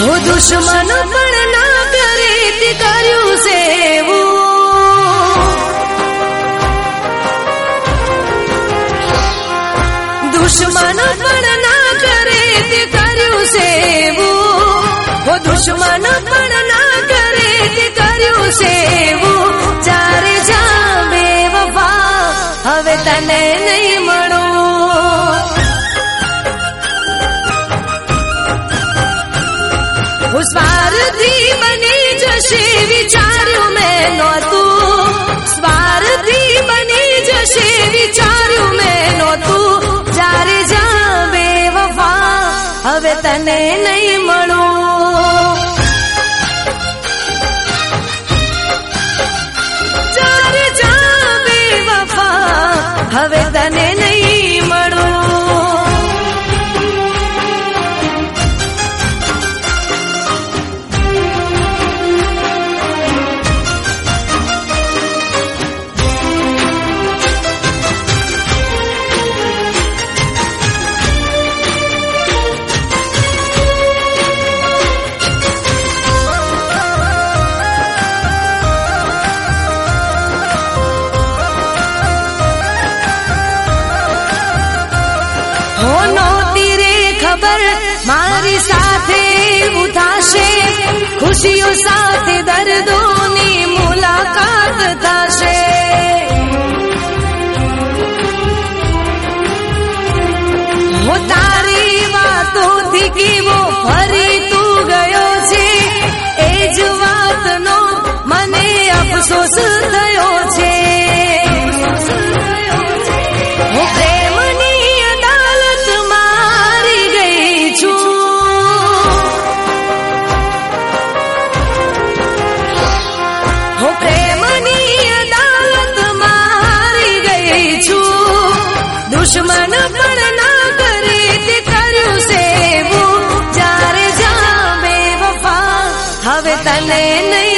वो दुश्मन पण ना करे ते कर्યું સેવું दुश्मन पण ना करे ते कर्યું સેવું वो दुश्मन पण ना करे ते कर्યું સેવું चारे जा बेवफा હવે તને નહીં મળું स्वार्थी बनी जशे विचार्यु मैं नोतू स्वार्थी बनी जशे विचार्यु मैं नोतू जारे जा बेवफा हवे तने नहीं मळू जारे जा बेवफा हवे तने नहीं मळू मारी साथे उठाशे खुशियों साथे दर्दोनी मुलाकात थाशे वो तारी वातो थी कि वो फरी तू गयो छे एज वातनो मने अफसोस थयो छे वो प्रेमनी अदालत मारी गई छू वो प्रेमनी अदालत मारी गई छू दुश्मन पण ना करे ते कर्યું સેવું जारे जा बेवफा हवे तने नहीं